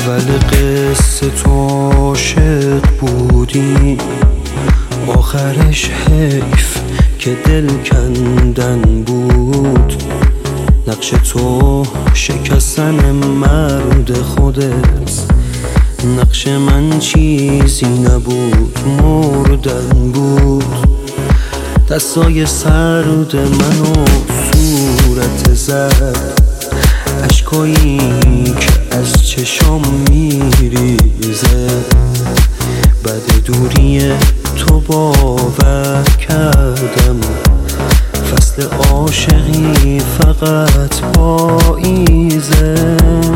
اول قصه تو عاشق بودی، آخرش حیف که دل کندن بود. نقش تو شکستن مرد خودت، نقش من چیزی نبود مردن بود. دستای سرد منو صورت زد، اشکایی که از چشام میریزه. بعد دوری تو باور کردم فصل عاشقی فقط پاییزه.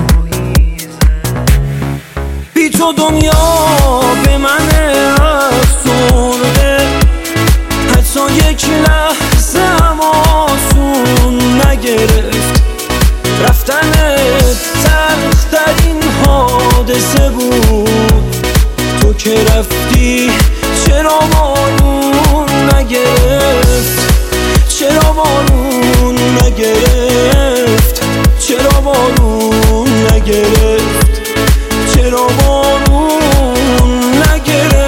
بی تو دنیا به من افسرده، حتی یک لحظه هم آسون نگرفت. رفتنت تلخ‌ترین حادثه بود. تو که رفتی چرا بارون نگرفت؟ چرا بارون نگرفت؟ چرا بارون نگرفت؟ چرا بارون نگرفت؟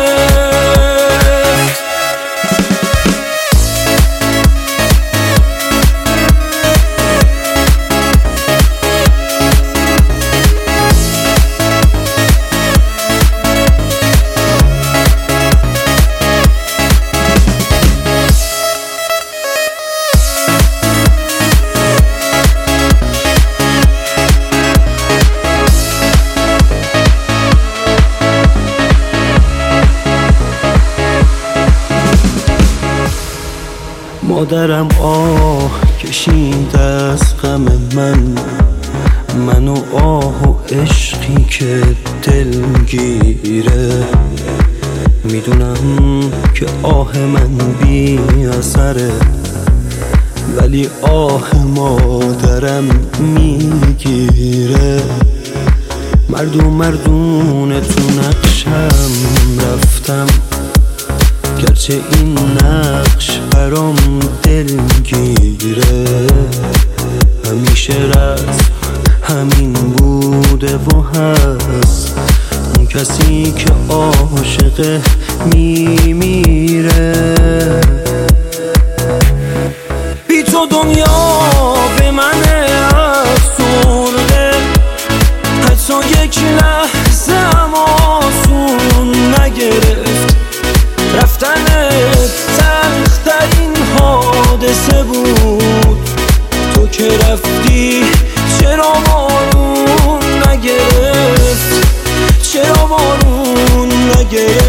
مادرم آه کشید از غم من و آه و عشقی که دلگیره. میدونم که آه من بی اثره، ولی آه مادرم میگیره. مردونه تو نقشم رفتم، گرچه این نقش برام دلگیره. همیشه رفت همین بوده و هست، اون کسی که عاشقه میمیره. بی تو دنیا به من افسرده، حتی یک لحظه هم آسون نگرفت. رفتنت تلخ‌ترین حادثه بود. تو که رفتی چرا بارون نگرفت؟ چرا بارون نگرفت؟